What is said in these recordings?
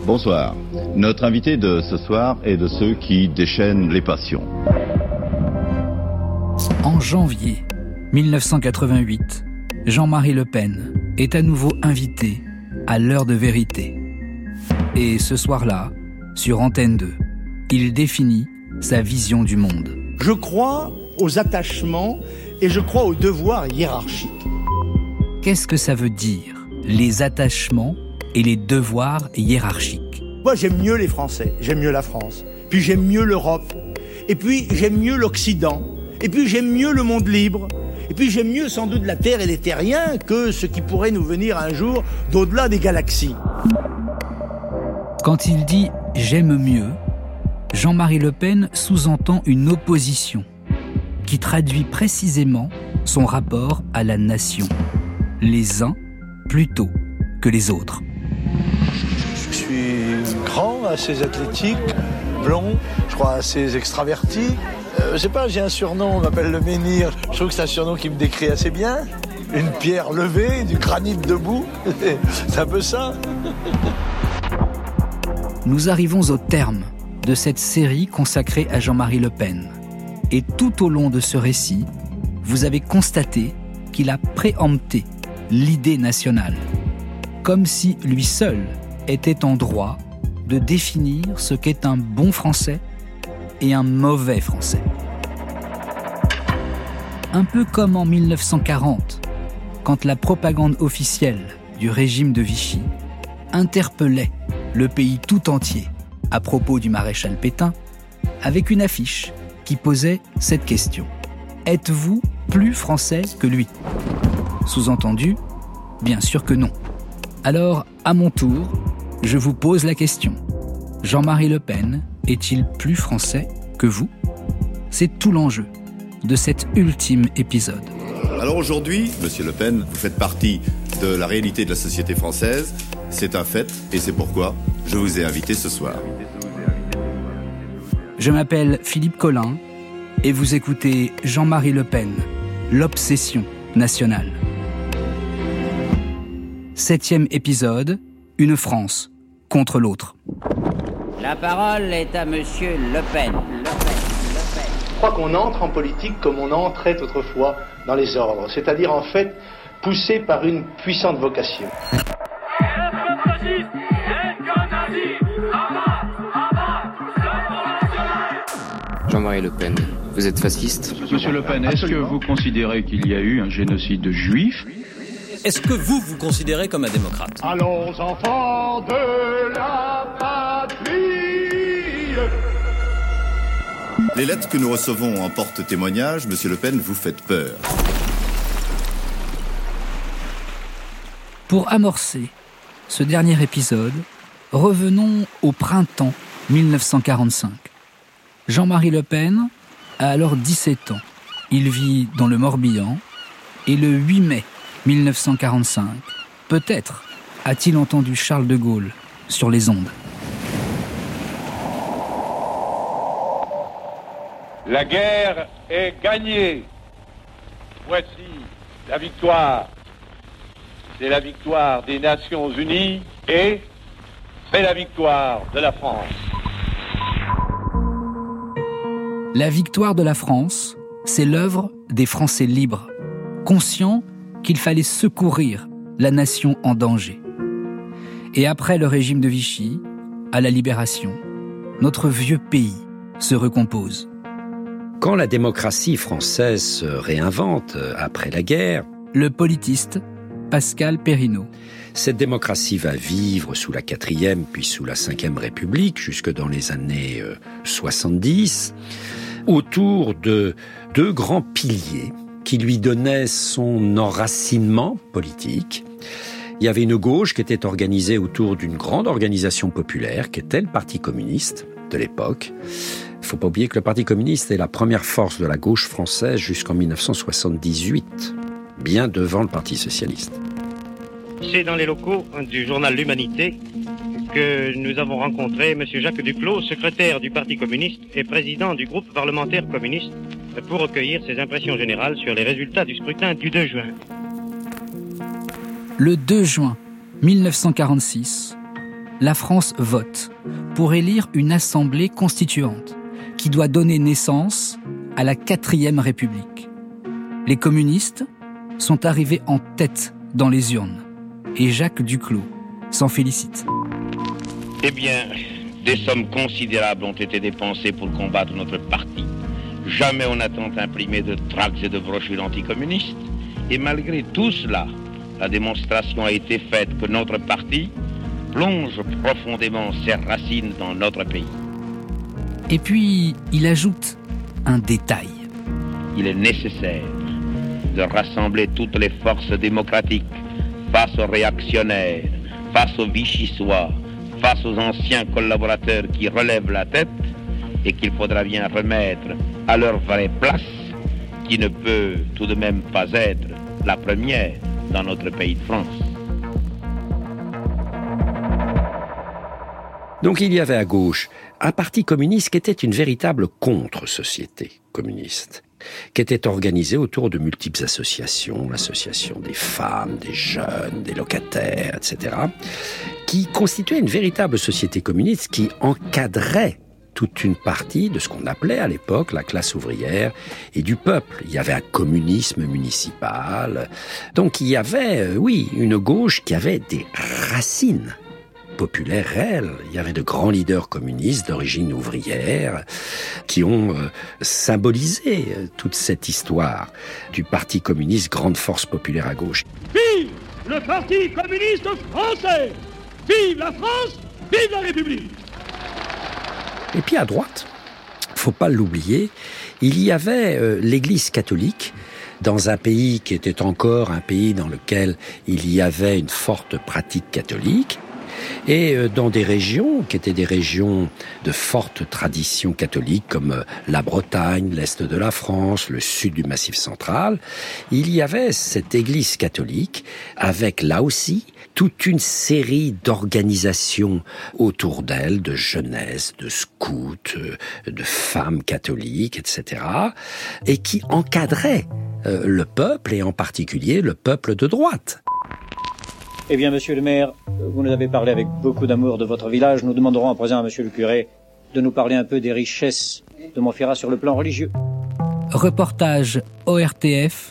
Bonsoir. Notre invité de ce soir est de ceux qui déchaînent les passions. En janvier 1988, Jean-Marie Le Pen est à nouveau invité à l'heure de vérité. Et ce soir-là, sur Antenne 2, il définit sa vision du monde. Je crois aux attachements et je crois aux devoirs hiérarchiques. Qu'est-ce que ça veut dire, les attachements et les devoirs hiérarchiques? Moi, j'aime mieux les Français, j'aime mieux la France. Puis j'aime mieux l'Europe. Et puis j'aime mieux l'Occident. Et puis j'aime mieux le monde libre. Et puis j'aime mieux sans doute la Terre et les terriens que ce qui pourrait nous venir un jour d'au-delà des galaxies. Quand il dit « j'aime mieux », Jean-Marie Le Pen sous-entend une opposition qui traduit précisément son rapport à la nation. Les uns plutôt que les autres. Je suis grand, assez athlétique, blond, je crois assez extraverti. Je sais pas, j'ai un surnom, on m'appelle le menhir. Je trouve que c'est un surnom qui me décrit assez bien. Une pierre levée, du granit debout, c'est un peu ça. Nous arrivons au terme de cette série consacrée à Jean-Marie Le Pen. Et tout au long de ce récit, vous avez constaté qu'il a préempté l'idée nationale, comme si lui seul était en droit de définir ce qu'est un bon Français et un mauvais Français. Un peu comme en 1940, quand la propagande officielle du régime de Vichy interpellait le pays tout entier à propos du maréchal Pétain, avec une affiche qui posait cette question. Êtes-vous plus français que lui ? Sous-entendu, bien sûr que non. Alors, à mon tour, je vous pose la question. Jean-Marie Le Pen est-il plus français que vous ? C'est tout l'enjeu de cet ultime épisode. Alors aujourd'hui, Monsieur Le Pen, vous faites partie de la réalité de la société française. C'est un fait et c'est pourquoi je vous ai invité ce soir. Je m'appelle Philippe Collin et vous écoutez Jean-Marie Le Pen, l'obsession nationale. 7e épisode, une France contre l'autre. La parole est à Monsieur Le Pen. Je crois qu'on entre en politique comme on entrait autrefois dans les ordres, c'est-à-dire en fait poussé par une puissante vocation. Jean-Marie Le Pen, vous êtes fasciste ? Monsieur Le Pen, est-ce que vous considérez qu'il y a eu un génocide de juifs ? Est-ce que vous considérez comme un démocrate ? Allons enfants de la patrie. Les lettres que nous recevons en porte-témoignage, Monsieur Le Pen, vous faites peur. Pour amorcer ce dernier épisode, revenons au printemps 1945. Jean-Marie Le Pen a alors 17 ans. Il vit dans le Morbihan et le 8 mai 1945, peut-être a-t-il entendu Charles de Gaulle sur les ondes. La guerre est gagnée. Voici la victoire. C'est la victoire des Nations Unies et c'est la victoire de la France. La victoire de la France, c'est l'œuvre des Français libres, conscients qu'il fallait secourir la nation en danger. Et après le régime de Vichy, à la Libération, notre vieux pays se recompose. Quand la démocratie française se réinvente après la guerre, le politiste Pascal Perrineau. Cette démocratie va vivre sous la 4e puis sous la 5e République jusque dans les années 70, autour de deux grands piliers qui lui donnaient son enracinement politique. Il y avait une gauche qui était organisée autour d'une grande organisation populaire qui était le Parti communiste de l'époque. Il ne faut pas oublier que le Parti communiste est la première force de la gauche française jusqu'en 1978, bien devant le Parti socialiste. C'est dans les locaux du journal L'Humanité que nous avons rencontré M. Jacques Duclos, secrétaire du Parti communiste et président du groupe parlementaire communiste, pour recueillir ses impressions générales sur les résultats du scrutin du 2 juin. Le 2 juin 1946, la France vote pour élire une assemblée constituante qui doit donner naissance à la 4e République. Les communistes sont arrivés en tête dans les urnes et Jacques Duclos s'en félicite. Eh bien, des sommes considérables ont été dépensées pour combattre notre parti. Jamais on n'a tant imprimé de tracts et de brochures anticommunistes. Et malgré tout cela, la démonstration a été faite que notre parti plonge profondément ses racines dans notre pays. Et puis, il ajoute un détail. Il est nécessaire de rassembler toutes les forces démocratiques face aux réactionnaires, face aux vichysois, face aux anciens collaborateurs qui relèvent la tête et qu'il faudra bien remettre à leur vraie place, qui ne peut tout de même pas être la première dans notre pays de France. Donc il y avait à gauche un parti communiste qui était une véritable contre-société communiste, qui était organisée autour de multiples associations, l'association des femmes, des jeunes, des locataires, etc., qui constituait une véritable société communiste qui encadrait toute une partie de ce qu'on appelait à l'époque la classe ouvrière et du peuple. Il y avait un communisme municipal. Donc il y avait, oui, une gauche qui avait des racines populaires réelles. Il y avait de grands leaders communistes d'origine ouvrière qui ont symbolisé toute cette histoire du Parti communiste, grande force populaire à gauche. Vive le Parti communiste français! Vive la France! Vive la République! Et puis à droite, faut pas l'oublier, il y avait l'Église catholique dans un pays qui était encore un pays dans lequel il y avait une forte pratique catholique et dans des régions qui étaient des régions de forte tradition catholique comme la Bretagne, l'Est de la France, le sud du Massif central, il y avait cette Église catholique avec là aussi toute une série d'organisations autour d'elle, de jeunesse, de scouts, de femmes catholiques, etc., et qui encadraient le peuple, et en particulier le peuple de droite. Eh bien, monsieur le maire, vous nous avez parlé avec beaucoup d'amour de votre village. Nous demanderons à présent à monsieur le curé de nous parler un peu des richesses de Montferrat sur le plan religieux. Reportage ORTF,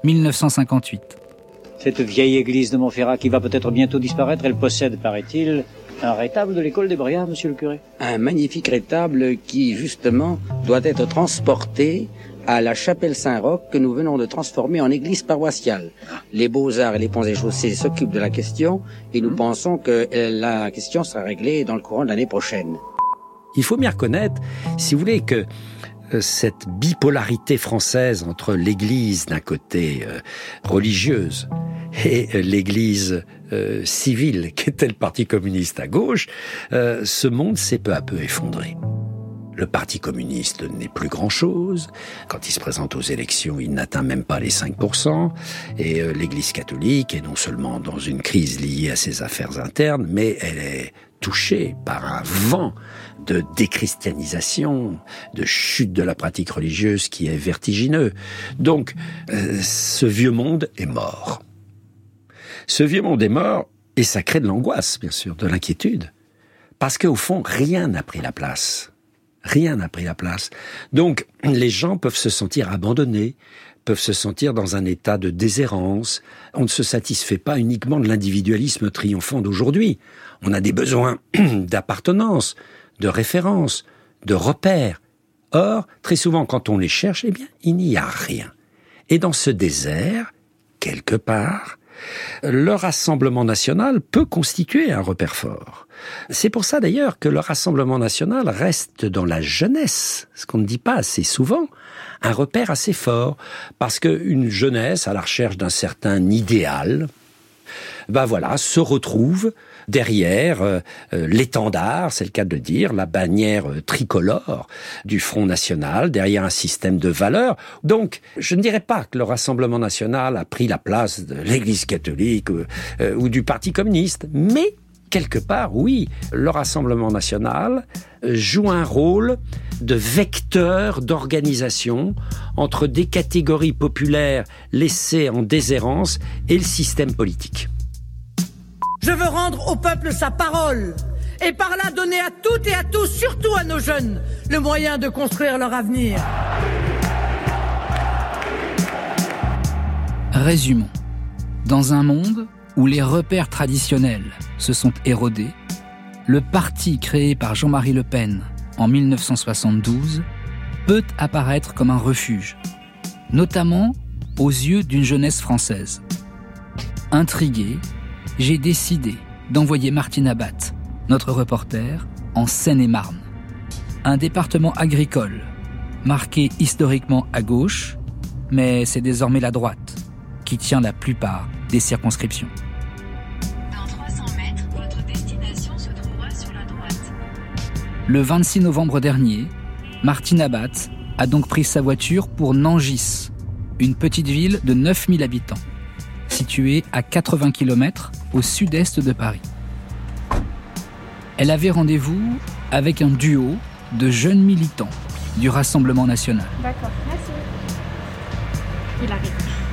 1958. Cette vieille église de Montferrat qui va peut-être bientôt disparaître, elle possède, paraît-il, un rétable de l'école des Briards, monsieur le curé. Un magnifique rétable qui, justement, doit être transporté à la chapelle Saint-Roch que nous venons de transformer en église paroissiale. Les Beaux-Arts et les Ponts et Chaussées s'occupent de la question et nous pensons que la question sera réglée dans le courant de l'année prochaine. Il faut bien reconnaître, si vous voulez, que cette bipolarité française entre l'église d'un côté religieuse et l'église civile qui était le Parti communiste à gauche, ce monde s'est peu à peu effondré. Le Parti communiste n'est plus grand-chose. Quand il se présente aux élections, il n'atteint même pas les 5%. Et l'Église catholique est non seulement dans une crise liée à ses affaires internes, mais elle est touchée par un vent de déchristianisation, de chute de la pratique religieuse qui est vertigineux. Donc, ce vieux monde est mort. Ce vieux monde est mort et ça crée de l'angoisse, bien sûr, de l'inquiétude. Parce qu'au fond, rien n'a pris la place. Rien n'a pris la place. Donc, les gens peuvent se sentir abandonnés, peuvent se sentir dans un état de déshérence. On ne se satisfait pas uniquement de l'individualisme triomphant d'aujourd'hui. On a des besoins d'appartenance, de référence, de repères. Or, très souvent, quand on les cherche, eh bien, il n'y a rien. Et dans ce désert, quelque part, le Rassemblement national peut constituer un repère fort. C'est pour ça d'ailleurs que le Rassemblement national reste dans la jeunesse, ce qu'on ne dit pas assez souvent, un repère assez fort, parce qu'une jeunesse à la recherche d'un certain idéal, se retrouve derrière l'étendard, c'est le cas de le dire, la bannière tricolore du Front National, derrière un système de valeurs. Donc, je ne dirais pas que le Rassemblement National a pris la place de l'Église catholique ou du Parti communiste, mais quelque part, oui, le Rassemblement National joue un rôle de vecteur d'organisation entre des catégories populaires laissées en déshérence et le système politique. Je veux rendre au peuple sa parole et par là donner à toutes et à tous, surtout à nos jeunes, le moyen de construire leur avenir. Résumons. Dans un monde où les repères traditionnels se sont érodés, le parti créé par Jean-Marie Le Pen en 1972 peut apparaître comme un refuge, notamment aux yeux d'une jeunesse française. Intrigué, j'ai décidé d'envoyer Martine Abat, notre reporter, en Seine-et-Marne, un département agricole, marqué historiquement à gauche, mais c'est désormais la droite qui tient la plupart des circonscriptions. Dans 300 mètres, votre destination se trouvera sur la droite. Le 26 novembre dernier, Martine Abat a donc pris sa voiture pour Nangis, une petite ville de 9000 habitants, située à 80 km au sud-est de Paris. Elle avait rendez-vous avec un duo de jeunes militants du Rassemblement national. D'accord, merci. Il arrive.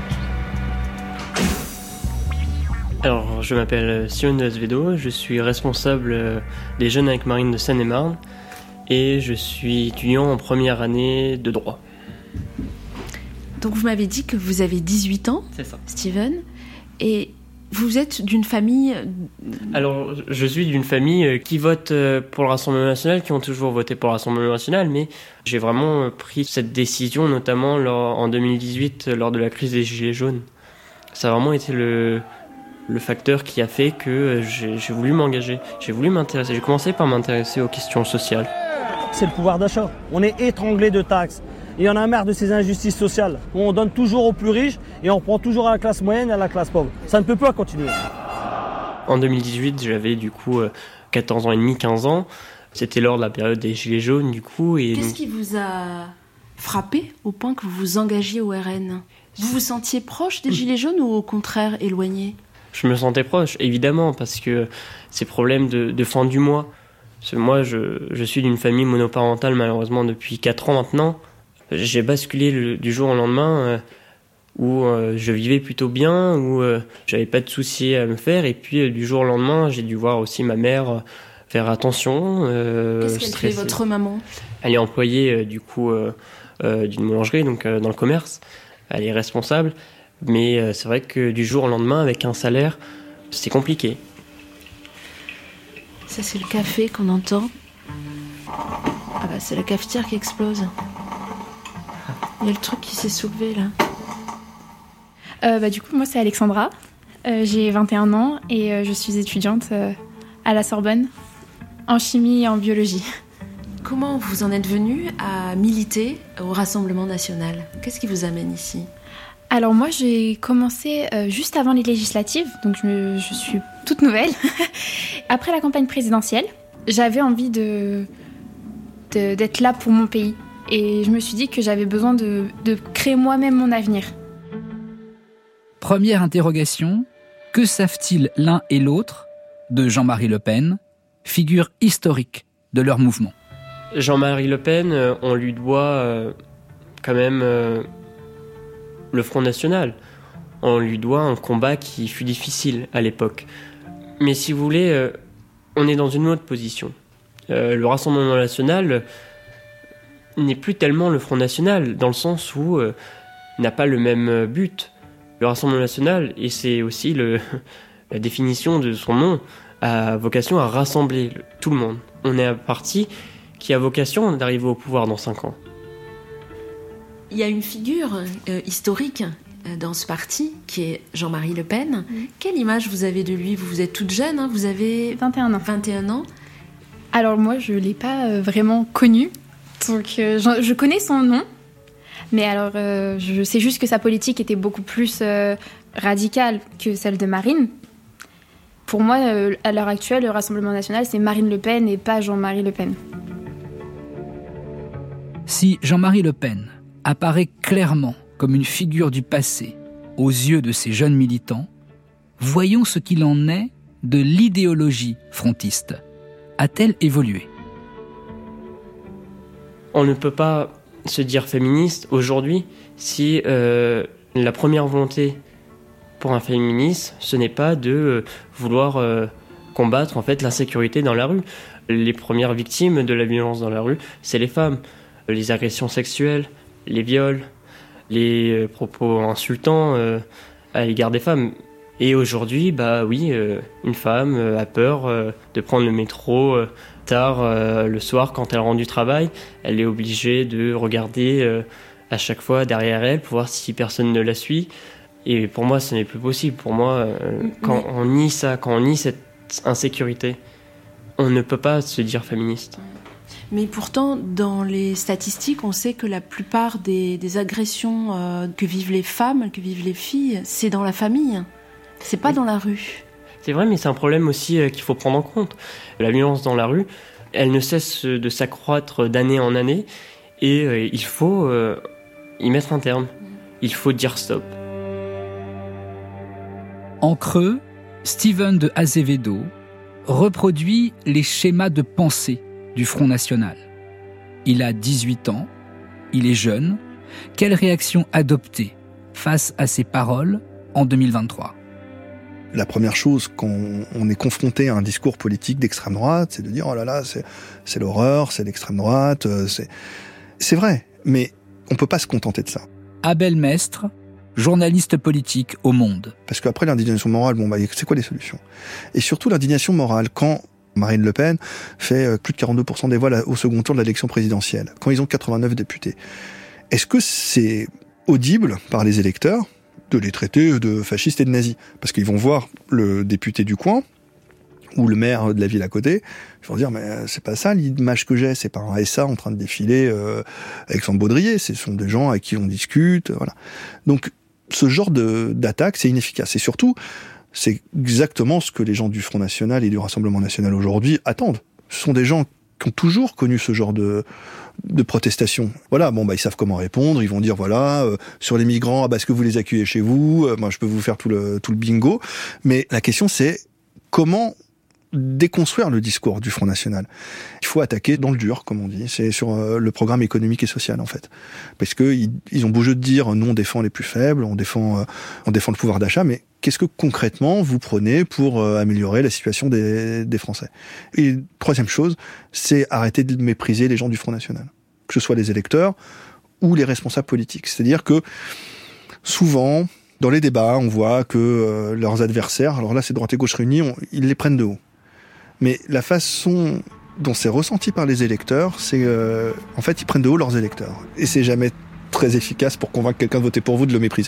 Alors, je m'appelle Sion de Azevedo, je suis responsable des Jeunes avec Marine de Seine-et-Marne et je suis étudiant en première année de droit. Donc vous m'avez dit que vous avez 18 ans, c'est ça. Steven, et vous êtes d'une famille... Alors, je suis d'une famille qui vote pour le Rassemblement national, qui ont toujours voté pour le Rassemblement national, mais j'ai vraiment pris cette décision, notamment en 2018, lors de la crise des Gilets jaunes. Ça a vraiment été le facteur qui a fait que j'ai voulu m'engager, j'ai voulu m'intéresser. J'ai commencé par m'intéresser aux questions sociales. C'est le pouvoir d'achat. On est étranglé de taxes. Et il y en a marre de ces injustices sociales, où on donne toujours aux plus riches et on prend toujours à la classe moyenne et à la classe pauvre. Ça ne peut pas continuer. En 2018, j'avais du coup 14 ans et demi, 15 ans. C'était lors de la période des Gilets jaunes, du coup. Et qu'est-ce qui vous a frappé au point que vous vous engagiez au RN ? Vous vous sentiez proche des Gilets jaunes ou au contraire éloigné ? Je me sentais proche, évidemment, parce que ces problèmes de fin du mois. Parce que moi, je suis d'une famille monoparentale, malheureusement, depuis 4 ans maintenant. J'ai basculé du jour au lendemain où je vivais plutôt bien, où j'avais pas de soucis à me faire. Et puis, du jour au lendemain, j'ai dû voir aussi ma mère faire attention. Qu'est-ce qu'elle fait, votre maman ? Elle est employée, du coup, d'une boulangerie, donc dans le commerce. Elle est responsable. Mais c'est vrai que du jour au lendemain, avec un salaire, c'est compliqué. Ça, c'est le café qu'on entend. Ah bah, c'est la cafetière qui explose. Il y a le truc qui s'est soulevé, là. Du coup, moi, c'est Alexandra. J'ai 21 ans et je suis étudiante à la Sorbonne, en chimie et en biologie. Comment vous en êtes venue à militer au Rassemblement national ? Qu'est-ce qui vous amène ici ? Alors moi, j'ai commencé juste avant les législatives, donc je suis toute nouvelle. Après la campagne présidentielle, j'avais envie d'être là pour mon pays. Et je me suis dit que j'avais besoin de créer moi-même mon avenir. Première interrogation, que savent-ils l'un et l'autre de Jean-Marie Le Pen, figure historique de leur mouvement ? Jean-Marie Le Pen, on lui doit quand même le Front National. On lui doit un combat qui fut difficile à l'époque. Mais si vous voulez, on est dans une autre position. Le Rassemblement national n'est plus tellement le Front National, dans le sens où n'a pas le même but. Le Rassemblement national, et c'est aussi la définition de son nom, a vocation à rassembler tout le monde. On est un parti qui a vocation d'arriver au pouvoir dans 5 ans. Il y a une figure historique dans ce parti, qui est Jean-Marie Le Pen. Quelle image vous avez de lui ? Vous êtes toute jeune, hein, vous avez 21 ans. 21 ans. Alors moi, je ne l'ai pas vraiment connu. Donc je connais son nom, mais alors je sais juste que sa politique était beaucoup plus radicale que celle de Marine. Pour moi, à l'heure actuelle, le Rassemblement national, c'est Marine Le Pen et pas Jean-Marie Le Pen. Si Jean-Marie Le Pen apparaît clairement comme une figure du passé aux yeux de ces jeunes militants, voyons ce qu'il en est de l'idéologie frontiste. A-t-elle évolué ? On ne peut pas se dire féministe aujourd'hui si la première volonté pour un féministe, ce n'est pas de vouloir combattre en fait l'insécurité dans la rue. Les premières victimes de la violence dans la rue, c'est les femmes. Les agressions sexuelles, les viols, les propos insultants à l'égard des femmes. Et aujourd'hui, une femme a peur de prendre le métro tard le soir quand elle rentre du travail. Elle est obligée de regarder à chaque fois derrière elle pour voir si personne ne la suit. Et pour moi, ce n'est plus possible. Pour moi, quand on nie ça, quand on nie cette insécurité, on ne peut pas se dire féministe. Mais pourtant, dans les statistiques, on sait que la plupart des agressions que vivent les femmes, que vivent les filles, c'est dans la famille. C'est pas dans la rue. C'est vrai, mais c'est un problème aussi qu'il faut prendre en compte. La violence dans la rue, elle ne cesse de s'accroître d'année en année et il faut y mettre un terme. Il faut dire stop. En creux, Steven de Azevedo reproduit les schémas de pensée du Front National. Il a 18 ans, il est jeune. Quelle réaction adopter face à ces paroles en 2023 ? La première chose quand on est confronté à un discours politique d'extrême droite, c'est de dire « oh là là, c'est l'horreur, c'est l'extrême droite ». C'est vrai, mais on peut pas se contenter de ça. Abel Mestre, journaliste politique au Monde. Parce qu'après l'indignation morale, c'est quoi les solutions ? Et surtout l'indignation morale, quand Marine Le Pen fait plus de 42% des voix au second tour de l'élection présidentielle, quand ils ont 89 députés. Est-ce que c'est audible par les électeurs de les traiter de fascistes et de nazis? Parce qu'ils vont voir le député du coin, ou le maire de la ville à côté, ils vont dire mais c'est pas ça l'image que j'ai, c'est pas un SA en train de défiler avec son baudrier, ce sont des gens avec qui on discute, voilà. Donc ce genre d'attaque, c'est inefficace. Et surtout, c'est exactement ce que les gens du Front National et du Rassemblement National aujourd'hui attendent. Ce sont des gens qui ont toujours connu ce genre de protestation. Voilà, ils savent comment répondre, ils vont dire sur les migrants, est-ce que vous les accueillez chez vous ? Moi je peux vous faire tout le bingo. Mais la question c'est comment déconstruire le discours du Front National. Il faut attaquer dans le dur, comme on dit. C'est sur le programme économique et social, en fait. Parce que ils ont beau jeu de dire, nous, on défend les plus faibles, on défend le pouvoir d'achat, mais qu'est-ce que concrètement vous prenez pour améliorer la situation des Français ? Et troisième chose, c'est arrêter de mépriser les gens du Front National. Que ce soit les électeurs ou les responsables politiques. C'est-à-dire que, souvent, dans les débats, on voit que leurs adversaires, alors là, c'est droite et gauche réunis, ils les prennent de haut. Mais la façon dont c'est ressenti par les électeurs, c'est en fait, ils prennent de haut leurs électeurs. Et c'est jamais très efficace pour convaincre quelqu'un de voter pour vous de le mépriser.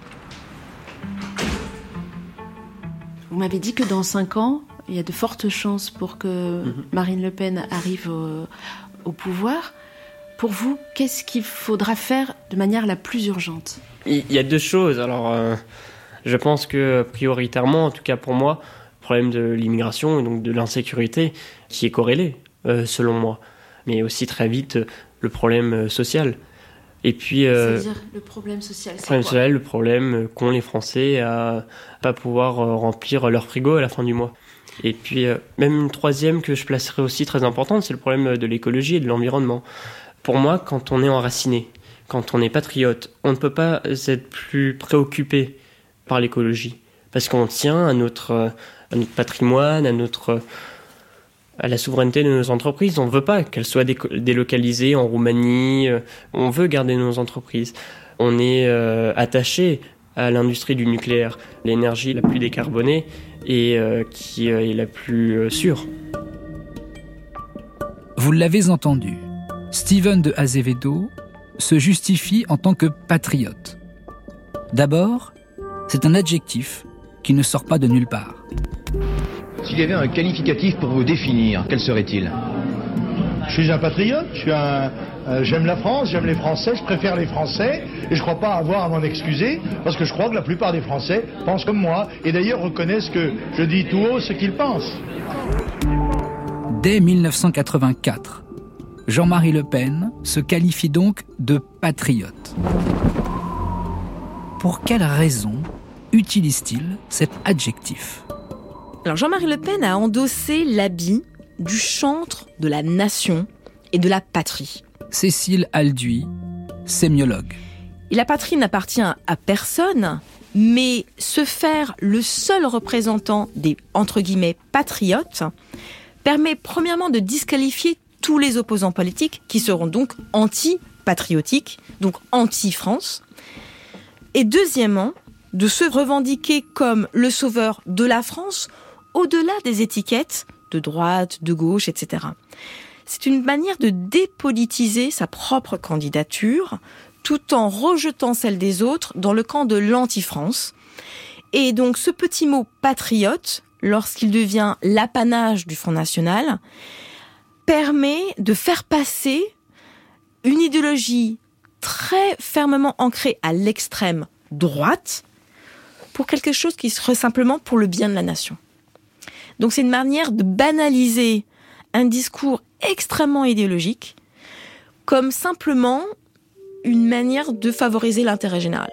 Vous m'avez dit que dans 5 ans, il y a de fortes chances pour que Marine Le Pen arrive au pouvoir. Pour vous, qu'est-ce qu'il faudra faire de manière la plus urgente ? Il y a 2 choses. Alors, je pense que prioritairement, en tout cas pour moi, le problème de l'immigration et donc de l'insécurité qui est corrélé, selon moi. Mais aussi très vite, le problème social. Et puis, c'est-à-dire le problème social, c'est quoi ? Le problème qu'ont les Français à pas pouvoir remplir leur frigo à la fin du mois. Et puis, même une troisième que je placerais aussi très importante, c'est le problème de l'écologie et de l'environnement. Pour moi, quand on est enraciné, quand on est patriote, on ne peut pas être plus préoccupé par l'écologie. Parce qu'on tient à notre patrimoine, à la souveraineté de nos entreprises. On ne veut pas qu'elles soient délocalisées en Roumanie. On veut garder nos entreprises. On est attaché à l'industrie du nucléaire, l'énergie la plus décarbonée et qui est la plus sûre. Vous l'avez entendu, Steven de Azevedo se justifie en tant que patriote. D'abord, c'est un adjectif qui ne sort pas de nulle part. S'il y avait un qualificatif pour vous définir, quel serait-il ? Je suis un patriote, j'aime la France, j'aime les Français, je préfère les Français, et je ne crois pas avoir à m'en excuser, parce que je crois que la plupart des Français pensent comme moi, et d'ailleurs reconnaissent que je dis tout haut ce qu'ils pensent. Dès 1984, Jean-Marie Le Pen se qualifie donc de patriote. Pour quelle raison utilise-t-il cet adjectif ? Alors Jean-Marie Le Pen a endossé l'habit du chantre de la nation et de la patrie. Cécile Alduy, sémiologue. Et la patrie n'appartient à personne, mais se faire le seul représentant des, entre guillemets, patriotes, permet premièrement de disqualifier tous les opposants politiques qui seront donc anti-patriotiques, donc anti-France. Et deuxièmement, de se revendiquer comme le sauveur de la France au-delà des étiquettes de droite, de gauche, etc. C'est une manière de dépolitiser sa propre candidature tout en rejetant celle des autres dans le camp de l'anti-France. Et donc ce petit mot patriote, lorsqu'il devient l'apanage du Front National, permet de faire passer une idéologie très fermement ancrée à l'extrême droite pour quelque chose qui serait simplement pour le bien de la nation. Donc c'est une manière de banaliser un discours extrêmement idéologique comme simplement une manière de favoriser l'intérêt général.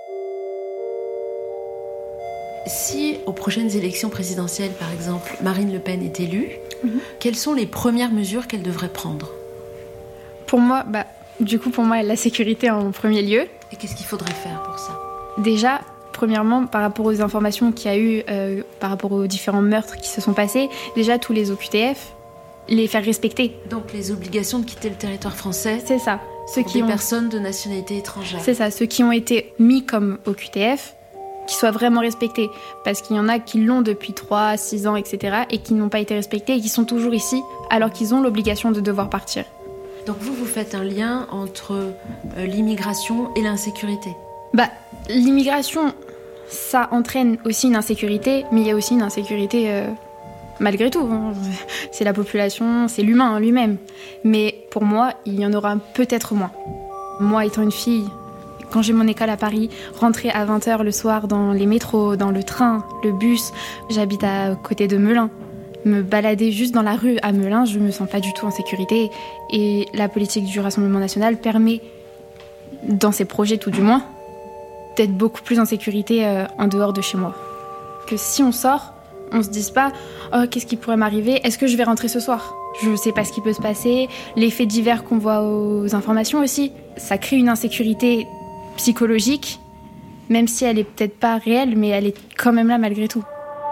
Si aux prochaines élections présidentielles, par exemple, Marine Le Pen est élue, quelles sont les premières mesures qu'elle devrait prendre ? Pour moi, la sécurité en premier lieu. Et qu'est-ce qu'il faudrait faire pour ça ? Déjà, premièrement, par rapport aux informations qu'il y a eu, par rapport aux différents meurtres qui se sont passés, déjà tous les OQTF, les faire respecter. Donc les obligations de quitter le territoire français. C'est ça. Des personnes de nationalité étrangère. C'est ça, ceux qui ont été mis comme OQTF, qui soient vraiment respectés. Parce qu'il y en a qui l'ont depuis 3, 6 ans, etc. et qui n'ont pas été respectés et qui sont toujours ici alors qu'ils ont l'obligation de devoir partir. Donc vous faites un lien entre l'immigration et l'insécurité ? L'immigration, ça entraîne aussi une insécurité, mais il y a aussi une insécurité malgré tout. C'est la population, c'est l'humain lui-même. Mais pour moi, il y en aura peut-être moins. Moi, étant une fille, quand j'ai mon école à Paris, rentrer à 20h le soir dans les métros, dans le train, le bus, j'habite à côté de Melun. Me balader juste dans la rue à Melun, je me sens pas du tout en sécurité. Et la politique du Rassemblement national permet, dans ses projets tout du moins, d'être beaucoup plus en sécurité en dehors de chez moi. Que si on sort, on se dise pas « Oh, qu'est-ce qui pourrait m'arriver ? Est-ce que je vais rentrer ce soir ?» Je sais pas ce qui peut se passer. Les faits divers qu'on voit aux informations aussi, ça crée une insécurité psychologique, même si elle est peut-être pas réelle, mais elle est quand même là malgré tout.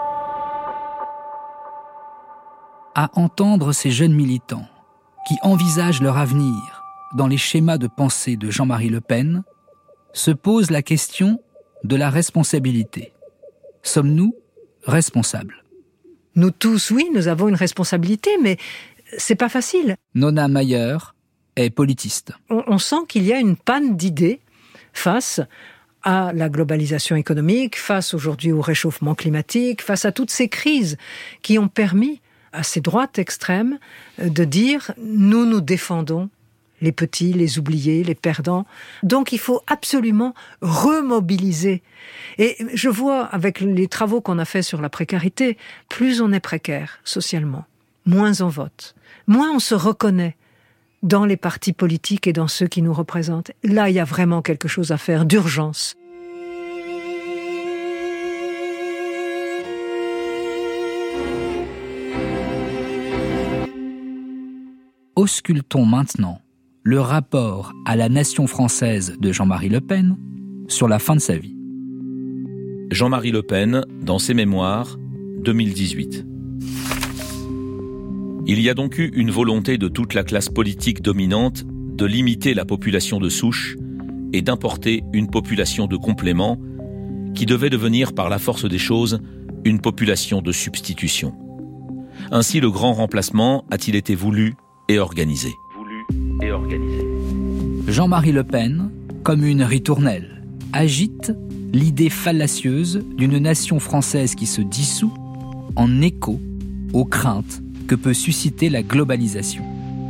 À entendre ces jeunes militants qui envisagent leur avenir dans les schémas de pensée de Jean-Marie Le Pen, se pose la question de la responsabilité. Sommes-nous responsables ? Nous tous, oui, nous avons une responsabilité, mais c'est pas facile. Nona Mayer est politiste. On sent qu'il y a une panne d'idées face à la globalisation économique, face aujourd'hui au réchauffement climatique, face à toutes ces crises qui ont permis à ces droites extrêmes de dire « nous défendons les petits, les oubliés, les perdants ». Donc il faut absolument remobiliser. Et je vois avec les travaux qu'on a faits sur la précarité, plus on est précaire socialement, moins on vote, moins on se reconnaît dans les partis politiques et dans ceux qui nous représentent. Là, il y a vraiment quelque chose à faire d'urgence. Auscultons maintenant le rapport à la nation française de Jean-Marie Le Pen sur la fin de sa vie. Jean-Marie Le Pen, dans ses mémoires, 2018. Il y a donc eu une volonté de toute la classe politique dominante de limiter la population de souche et d'importer une population de complément qui devait devenir par la force des choses une population de substitution. Ainsi, le grand remplacement a-t-il été voulu et organisé. Jean-Marie Le Pen, comme une ritournelle, agite l'idée fallacieuse d'une nation française qui se dissout en écho aux craintes que peut susciter la globalisation.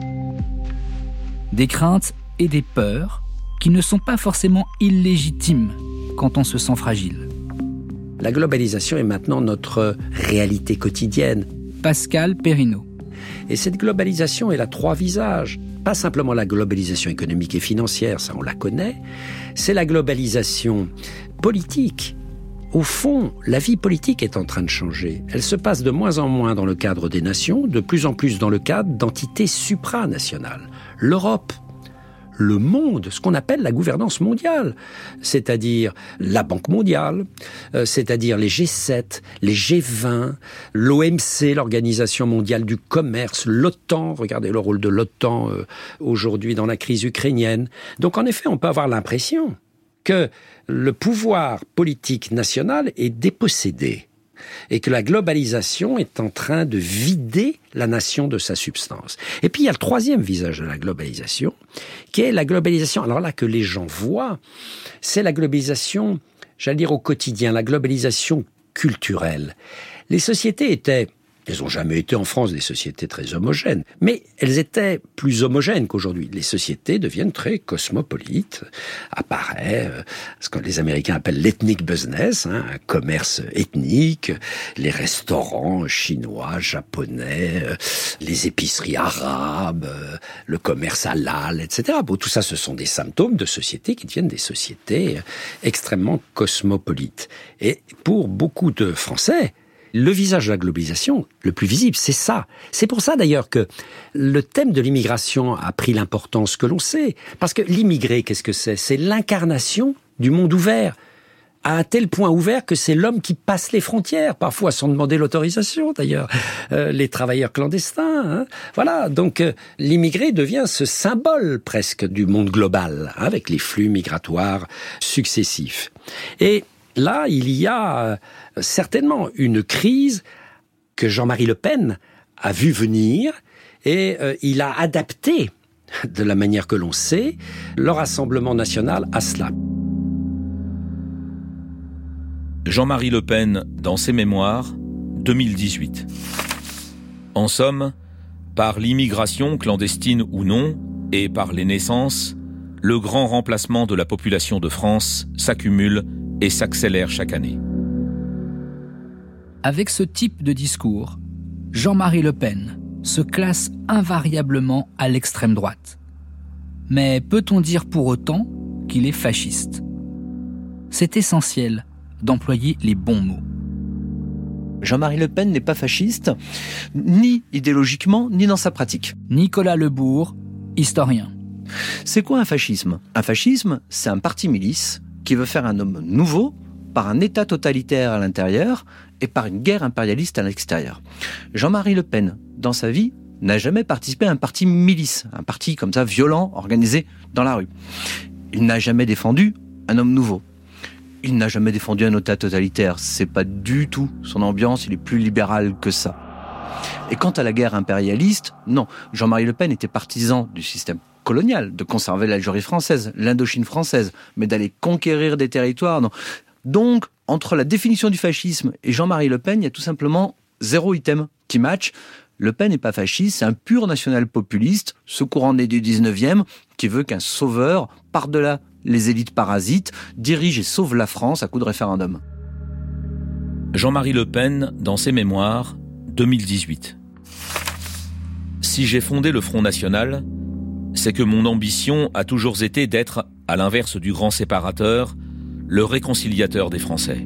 Des craintes et des peurs qui ne sont pas forcément illégitimes quand on se sent fragile. La globalisation est maintenant notre réalité quotidienne. Pascal Perrineau. Et cette globalisation, elle a 3 visages. Pas simplement la globalisation économique et financière, ça on la connaît, c'est la globalisation politique. Au fond, la vie politique est en train de changer. Elle se passe de moins en moins dans le cadre des nations, de plus en plus dans le cadre d'entités supranationales. L'Europe, le monde, ce qu'on appelle la gouvernance mondiale, c'est-à-dire la Banque mondiale, c'est-à-dire les G7, les G20, l'OMC, l'Organisation mondiale du commerce, l'OTAN, regardez le rôle de l'OTAN aujourd'hui dans la crise ukrainienne. Donc en effet, on peut avoir l'impression que le pouvoir politique national est dépossédé et que la globalisation est en train de vider la nation de sa substance. Et puis il y a le troisième visage de la globalisation, qui est la globalisation, alors là que les gens voient, c'est la globalisation, j'allais dire au quotidien, la globalisation culturelle. Les sociétés elles n'ont jamais été en France des sociétés très homogènes, mais elles étaient plus homogènes qu'aujourd'hui. Les sociétés deviennent très cosmopolites, apparaît ce que les Américains appellent l'ethnic business, un commerce ethnique, les restaurants chinois, japonais, les épiceries arabes, le commerce halal, etc. Bon, tout ça, ce sont des symptômes de sociétés qui deviennent des sociétés extrêmement cosmopolites. Et pour beaucoup de Français, le visage de la globalisation, le plus visible, c'est ça. C'est pour ça d'ailleurs que le thème de l'immigration a pris l'importance que l'on sait. Parce que l'immigré, qu'est-ce que c'est ? C'est l'incarnation du monde ouvert. À un tel point ouvert que c'est l'homme qui passe les frontières, parfois sans demander l'autorisation d'ailleurs. Les travailleurs clandestins, voilà. Donc l'immigré devient ce symbole presque du monde global, avec les flux migratoires successifs. Et là, il y a certainement une crise que Jean-Marie Le Pen a vu venir et il a adapté, de la manière que l'on sait, le Rassemblement national à cela. Jean-Marie Le Pen, dans ses mémoires, 2018. En somme, par l'immigration, clandestine ou non, et par les naissances, le grand remplacement de la population de France s'accumule et s'accélère chaque année. Avec ce type de discours, Jean-Marie Le Pen se classe invariablement à l'extrême droite. Mais peut-on dire pour autant qu'il est fasciste ? C'est essentiel d'employer les bons mots. Jean-Marie Le Pen n'est pas fasciste, ni idéologiquement, ni dans sa pratique. Nicolas Lebourg, historien. C'est quoi un fascisme ? Un fascisme, c'est un parti milice qui veut faire un homme nouveau par un État totalitaire à l'intérieur et par une guerre impérialiste à l'extérieur. Jean-Marie Le Pen, dans sa vie, n'a jamais participé à un parti milice, un parti comme ça violent, organisé dans la rue. Il n'a jamais défendu un homme nouveau. Il n'a jamais défendu un État totalitaire. C'est pas du tout son ambiance, il est plus libéral que ça. Et quant à la guerre impérialiste, non. Jean-Marie Le Pen était partisan du système colonial, de conserver l'Algérie française, l'Indochine française, mais d'aller conquérir des territoires, non. Donc, entre la définition du fascisme et Jean-Marie Le Pen, il y a tout simplement 0 item qui match. Le Pen n'est pas fasciste, c'est un pur national-populiste, ce courant né du 19e, qui veut qu'un sauveur, par-delà les élites parasites, dirige et sauve la France à coup de référendum. Jean-Marie Le Pen, dans ses mémoires, 2018. Si j'ai fondé le Front National, c'est que mon ambition a toujours été d'être, à l'inverse du grand séparateur, le réconciliateur des Français.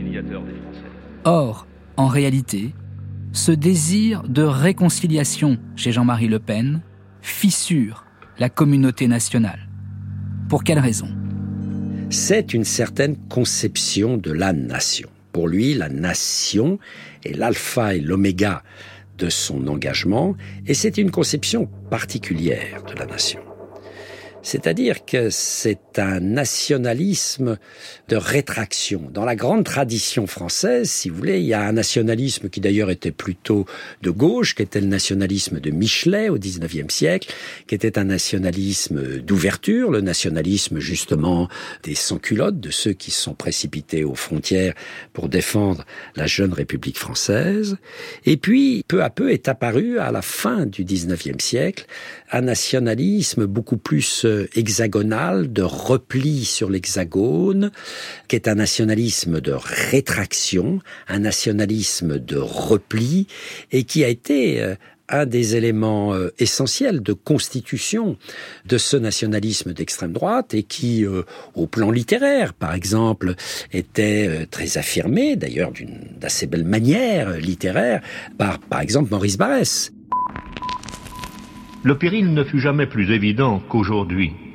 Or, en réalité, ce désir de réconciliation chez Jean-Marie Le Pen fissure la communauté nationale. Pour quelle raison ? C'est une certaine conception de la nation. Pour lui, la nation est l'alpha et l'oméga de son engagement, et c'est une conception particulière de la nation. C'est-à-dire que c'est un nationalisme de rétraction. Dans la grande tradition française, si vous voulez, il y a un nationalisme qui d'ailleurs était plutôt de gauche, qui était le nationalisme de Michelet au XIXe siècle, qui était un nationalisme d'ouverture, le nationalisme justement des sans-culottes, de ceux qui se sont précipités aux frontières pour défendre la jeune République française. Et puis, peu à peu, est apparu à la fin du XIXe siècle un nationalisme beaucoup plus hexagonal, de repli sur l'hexagone, qui est un nationalisme de rétraction, un nationalisme de repli, et qui a été un des éléments essentiels de constitution de ce nationalisme d'extrême droite, et qui, au plan littéraire, par exemple, était très affirmé, d'ailleurs d'assez belle manière littéraire, par exemple, Maurice Barrès. Le péril ne fut jamais plus évident qu'aujourd'hui.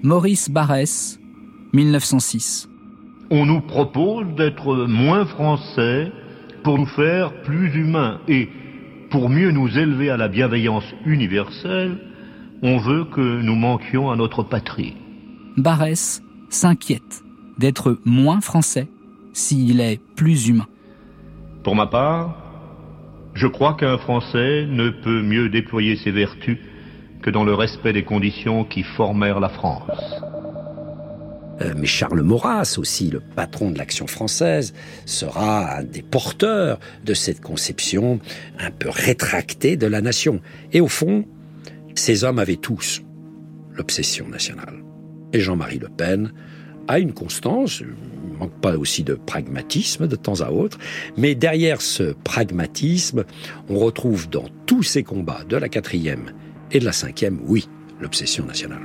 Maurice Barrès, 1906. On nous propose d'être moins français pour nous faire plus humains. Et pour mieux nous élever à la bienveillance universelle, on veut que nous manquions à notre patrie. Barrès s'inquiète d'être moins français s'il est plus humain. Pour ma part, je crois qu'un Français ne peut mieux déployer ses vertus que dans le respect des conditions qui formèrent la France. Mais Charles Maurras, aussi le patron de l'Action française, sera un des porteurs de cette conception un peu rétractée de la nation. Et au fond, ces hommes avaient tous l'obsession nationale. Et Jean-Marie Le Pen a une constance, il ne manque pas aussi de pragmatisme de temps à autre, mais derrière ce pragmatisme, on retrouve dans tous ces combats de la 4e et de la 5e, oui, l'obsession nationale.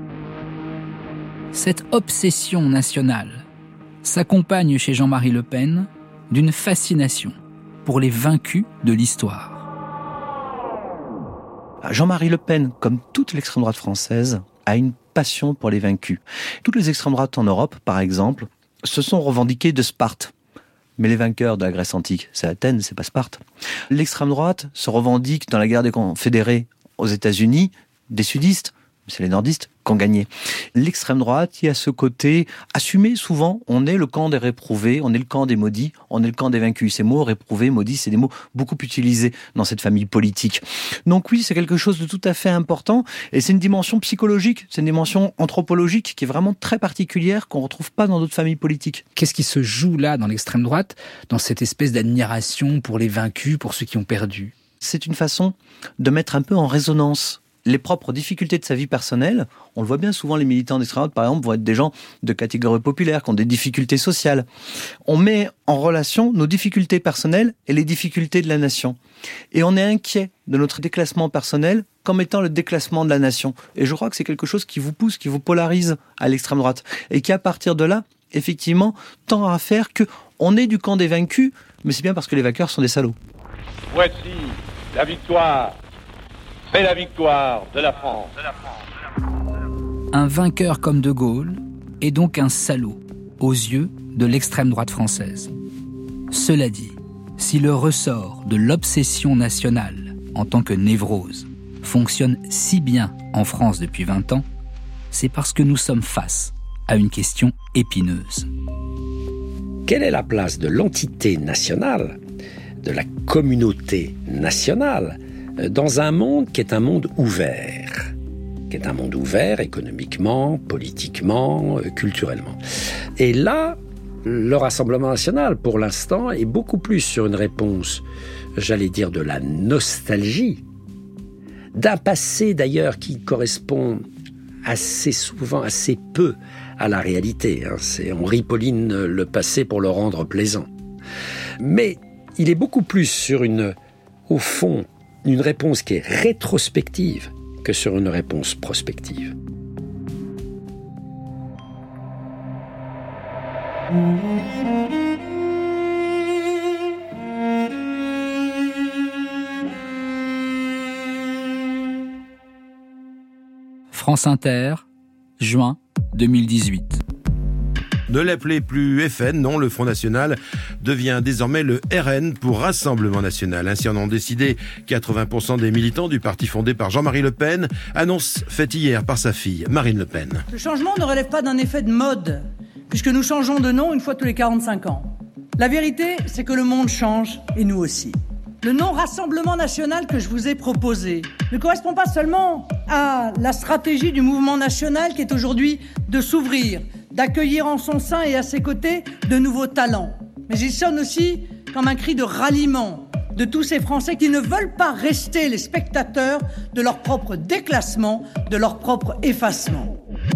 Cette obsession nationale s'accompagne chez Jean-Marie Le Pen d'une fascination pour les vaincus de l'histoire. Jean-Marie Le Pen, comme toute l'extrême droite française, a une passion pour les vaincus. Toutes les extrêmes droites en Europe, par exemple, se sont revendiquées de Sparte. Mais les vainqueurs de la Grèce antique, c'est Athènes, c'est pas Sparte. L'extrême droite se revendique dans la guerre des confédérés aux États-Unis des sudistes, c'est les nordistes qui ont gagné. L'extrême droite, il y a ce côté assumé souvent, on est le camp des réprouvés, on est le camp des maudits, on est le camp des vaincus. Ces mots, réprouvés, maudits, c'est des mots beaucoup utilisés dans cette famille politique. Donc oui, c'est quelque chose de tout à fait important, et c'est une dimension psychologique, c'est une dimension anthropologique qui est vraiment très particulière, qu'on ne retrouve pas dans d'autres familles politiques. Qu'est-ce qui se joue là, dans l'extrême droite, dans cette espèce d'admiration pour les vaincus, pour ceux qui ont perdu ? C'est une façon de mettre un peu en résonance les propres difficultés de sa vie personnelle. On le voit bien souvent, les militants d'extrême droite, par exemple, vont être des gens de catégorie populaire, qui ont des difficultés sociales. On met en relation nos difficultés personnelles et les difficultés de la nation. Et on est inquiet de notre déclassement personnel comme étant le déclassement de la nation. Et je crois que c'est quelque chose qui vous pousse, qui vous polarise à l'extrême droite. Et qui, à partir de là, effectivement, tend à faire que on est du camp des vaincus, mais c'est bien parce que les vainqueurs sont des salauds. Voici la victoire. C'est la victoire de la France. Un vainqueur comme De Gaulle est donc un salaud aux yeux de l'extrême droite française. Cela dit, si le ressort de l'obsession nationale en tant que névrose fonctionne si bien en France depuis 20 ans, c'est parce que nous sommes face à une question épineuse. Quelle est la place de l'entité nationale, de la communauté nationale, dans un monde qui est un monde ouvert, économiquement, politiquement, culturellement. Et là, le Rassemblement national, pour l'instant, est beaucoup plus sur une réponse, j'allais dire, de la nostalgie, d'un passé d'ailleurs qui correspond assez souvent, assez peu à la réalité. On ripolline le passé pour le rendre plaisant. Mais il est beaucoup plus sur au fond, une réponse qui est rétrospective que sur une réponse prospective. France Inter, juin 2018. Ne l'appelez plus FN, non, le Front National devient désormais le RN pour Rassemblement National. Ainsi en ont décidé 80% des militants du parti fondé par Jean-Marie Le Pen, annonce faite hier par sa fille, Marine Le Pen. Le changement ne relève pas d'un effet de mode, puisque nous changeons de nom une fois tous les 45 ans. La vérité, c'est que le monde change, et nous aussi. Le nom Rassemblement National que je vous ai proposé ne correspond pas seulement à la stratégie du mouvement national qui est aujourd'hui de s'ouvrir, d'accueillir en son sein et à ses côtés de nouveaux talents. Mais il sonne aussi comme un cri de ralliement de tous ces Français qui ne veulent pas rester les spectateurs de leur propre déclassement, de leur propre effacement.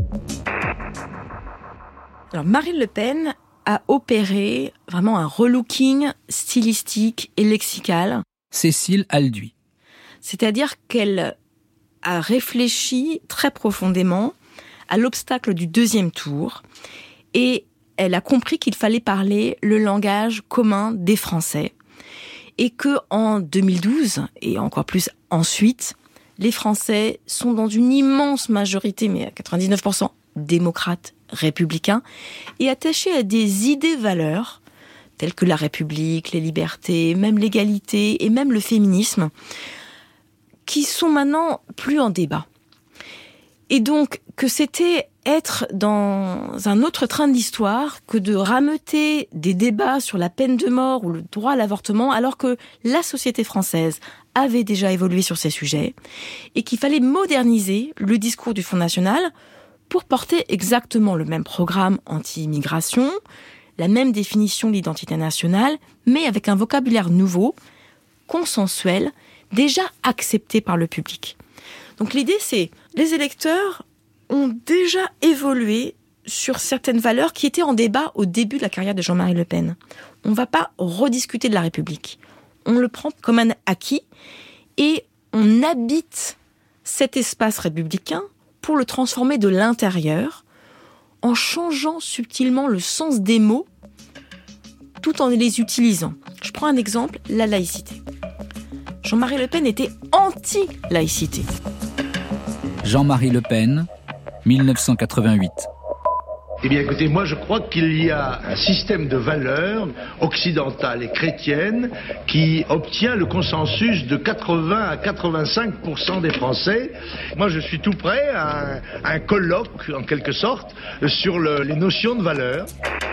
Alors Marine Le Pen a opéré vraiment un relooking stylistique et lexical. Cécile Alduy. C'est-à-dire qu'elle a réfléchi très profondément à l'obstacle du deuxième tour et elle a compris qu'il fallait parler le langage commun des Français et que en 2012 et encore plus ensuite, les Français sont dans une immense majorité, mais à 99%, démocrate, républicain, et attaché à des idées-valeurs, telles que la République, les libertés, même l'égalité et même le féminisme, qui sont maintenant plus en débat. Et donc, que c'était être dans un autre train de l'histoire que de rameuter des débats sur la peine de mort ou le droit à l'avortement, alors que la société française avait déjà évolué sur ces sujets, et qu'il fallait moderniser le discours du Front National pour porter exactement le même programme anti-immigration, la même définition de l'identité nationale, mais avec un vocabulaire nouveau, consensuel, déjà accepté par le public. Donc l'idée, c'est les électeurs ont déjà évolué sur certaines valeurs qui étaient en débat au début de la carrière de Jean-Marie Le Pen. On ne va pas rediscuter de la République. On le prend comme un acquis et on habite cet espace républicain pour le transformer de l'intérieur en changeant subtilement le sens des mots tout en les utilisant. Je prends un exemple, la laïcité. Jean-Marie Le Pen était anti-laïcité. Jean-Marie Le Pen, 1988. Eh bien écoutez, moi je crois qu'il y a un système de valeurs occidentales et chrétiennes qui obtient le consensus de 80 à 85% des Français. Moi je suis tout prêt à un colloque, en quelque sorte, sur les notions de valeurs.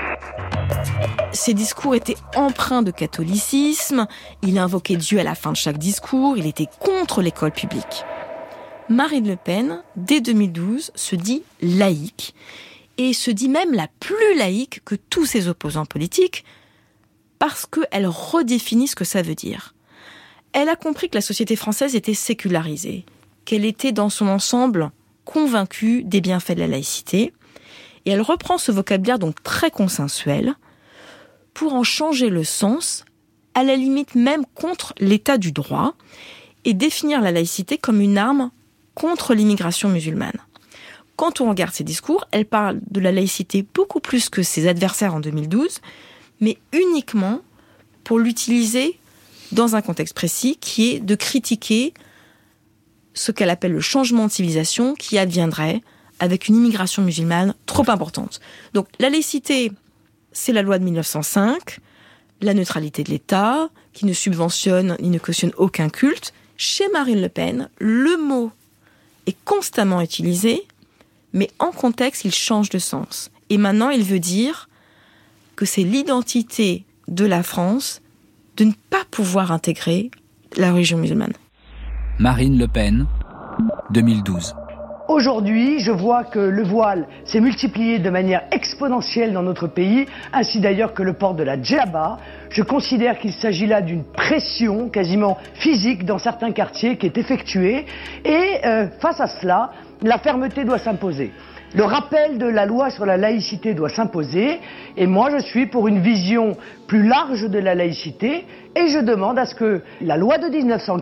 Ses discours étaient empreints de catholicisme, il invoquait Dieu à la fin de chaque discours, il était contre l'école publique. Marine Le Pen, dès 2012, se dit laïque, et se dit même la plus laïque que tous ses opposants politiques, parce qu'elle redéfinit ce que ça veut dire. Elle a compris que la société française était sécularisée, qu'elle était dans son ensemble convaincue des bienfaits de la laïcité, et elle reprend ce vocabulaire donc très consensuel pour en changer le sens, à la limite même contre l'état du droit, et définir la laïcité comme une arme contre l'immigration musulmane. Quand on regarde ses discours, elle parle de la laïcité beaucoup plus que ses adversaires en 2012, mais uniquement pour l'utiliser dans un contexte précis qui est de critiquer ce qu'elle appelle le changement de civilisation qui adviendrait avec une immigration musulmane trop importante. Donc la laïcité, c'est la loi de 1905, la neutralité de l'État, qui ne subventionne ni ne cautionne aucun culte. Chez Marine Le Pen, le mot est constamment utilisé, mais en contexte, il change de sens. Et maintenant, il veut dire que c'est l'identité de la France de ne pas pouvoir intégrer la religion musulmane. Marine Le Pen, 2012. Aujourd'hui, je vois que le voile s'est multiplié de manière exponentielle dans notre pays, ainsi d'ailleurs que le port de la djellaba. Je considère qu'il s'agit là d'une pression quasiment physique dans certains quartiers qui est effectuée. Et face à cela, la fermeté doit s'imposer. Le rappel de la loi sur la laïcité doit s'imposer. Et moi, je suis pour une vision plus large de la laïcité. Et je demande à ce que la loi de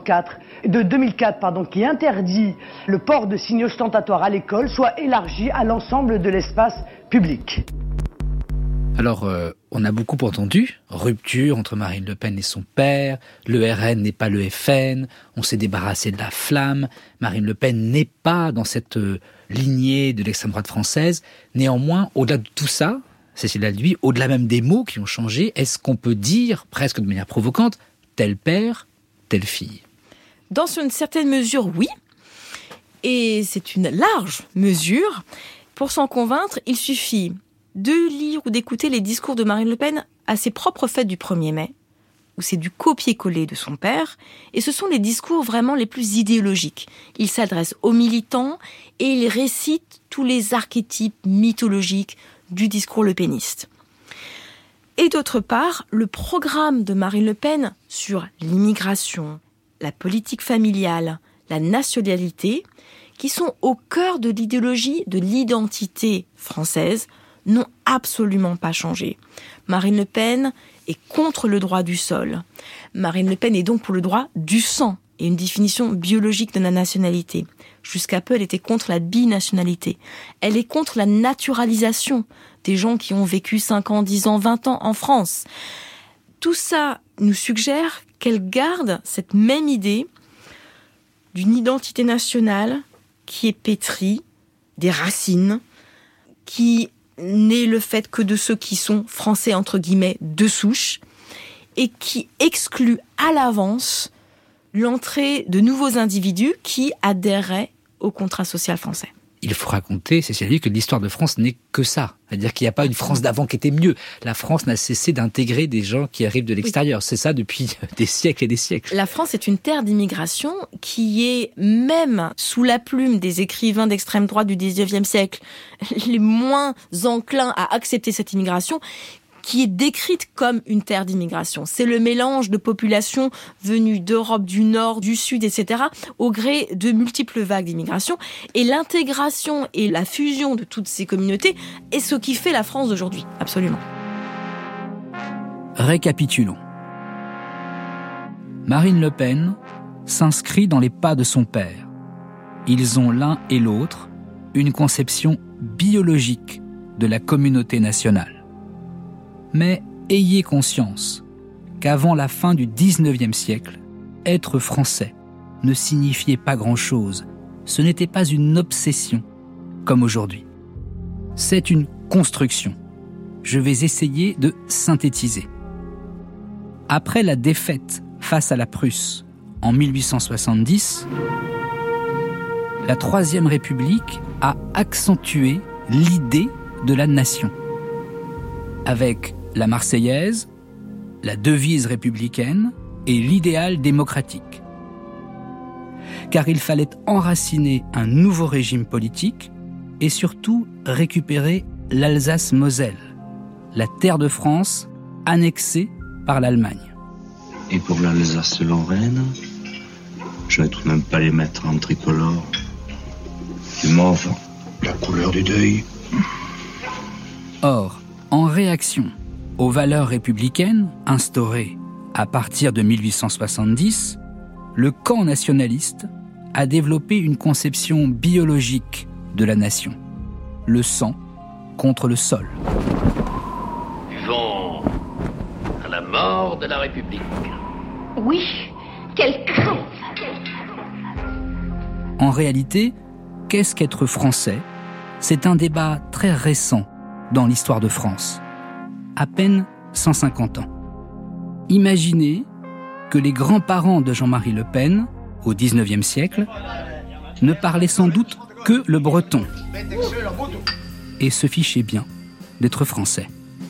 2004, qui interdit le port de signes ostentatoires à l'école, soit élargie à l'ensemble de l'espace public. Alors, on a beaucoup entendu rupture entre Marine Le Pen et son père, le RN n'est pas le FN, on s'est débarrassé de la flamme, Marine Le Pen n'est pas dans cette lignée de l'extrême droite française. Néanmoins, au-delà de tout ça, Cécile Alduy, au-delà même des mots qui ont changé, est-ce qu'on peut dire, presque de manière provocante, tel père, telle fille ? Dans une certaine mesure, oui. Et c'est une large mesure. Pour s'en convaincre, il suffit de lire ou d'écouter les discours de Marine Le Pen à ses propres fêtes du 1er mai, où c'est du copier-coller de son père, et ce sont les discours vraiment les plus idéologiques. Il s'adresse aux militants et il récite tous les archétypes mythologiques du discours lepéniste. Et d'autre part, le programme de Marine Le Pen sur l'immigration, la politique familiale, la nationalité, qui sont au cœur de l'idéologie de l'identité française, n'ont absolument pas changé. Marine Le Pen est contre le droit du sol. Marine Le Pen est donc pour le droit du sang et une définition biologique de la nationalité. Jusqu'à peu, elle était contre la binationalité. Elle est contre la naturalisation des gens qui ont vécu 5 ans, 10 ans, 20 ans en France. Tout ça nous suggère qu'elle garde cette même idée d'une identité nationale qui est pétrie des racines, qui n'est le fait que de ceux qui sont français, entre guillemets, de souche, et qui exclut à l'avance l'entrée de nouveaux individus qui adhéreraient au contrat social français. Il faut raconter, c'est-à-dire que l'histoire de France n'est que ça. C'est-à-dire qu'il n'y a pas une France d'avant qui était mieux. La France n'a cessé d'intégrer des gens qui arrivent de l'extérieur. Oui. C'est ça depuis des siècles et des siècles. La France est une terre d'immigration qui est, même sous la plume des écrivains d'extrême droite du XIXe siècle, les moins enclins à accepter cette immigration, qui est décrite comme une terre d'immigration. C'est le mélange de populations venues d'Europe du Nord, du Sud, etc., au gré de multiples vagues d'immigration. Et l'intégration et la fusion de toutes ces communautés est ce qui fait la France d'aujourd'hui, absolument. Récapitulons. Marine Le Pen s'inscrit dans les pas de son père. Ils ont l'un et l'autre une conception biologique de la communauté nationale. Mais ayez conscience qu'avant la fin du XIXe siècle, être français ne signifiait pas grand-chose. Ce n'était pas une obsession, comme aujourd'hui. C'est une construction. Je vais essayer de synthétiser. Après la défaite face à la Prusse en 1870, la Troisième République a accentué l'idée de la nation. Avec la Marseillaise, la devise républicaine et l'idéal démocratique. Car il fallait enraciner un nouveau régime politique et surtout récupérer l'Alsace-Moselle, la terre de France annexée par l'Allemagne. Et pour l'Alsace-Lorraine, je vais tout de même pas les mettre en tricolore. Mais enfin, la couleur du deuil. Or, en réaction aux valeurs républicaines instaurées à partir de 1870, le camp nationaliste a développé une conception biologique de la nation. Le sang contre le sol. Buvons à la mort de la République. Oui, quelle crève! En réalité, qu'est-ce qu'être français ? C'est un débat très récent dans l'histoire de France. À peine 150 ans. Imaginez que les grands-parents de Jean-Marie Le Pen, au XIXe siècle, ne parlaient sans doute que le breton et se fichaient bien d'être français.